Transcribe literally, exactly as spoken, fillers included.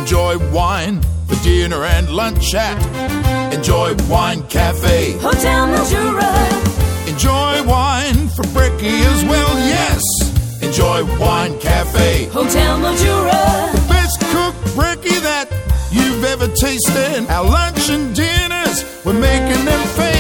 Enjoy wine for dinner and lunch at Enjoy Wine Cafe, Hotel Mildura. Enjoy wine for brekkie as well, yes. Enjoy Wine Cafe, Hotel Mildura. the best cooked brekkie that you've ever tasted. Our lunch and dinners, we're making them famous.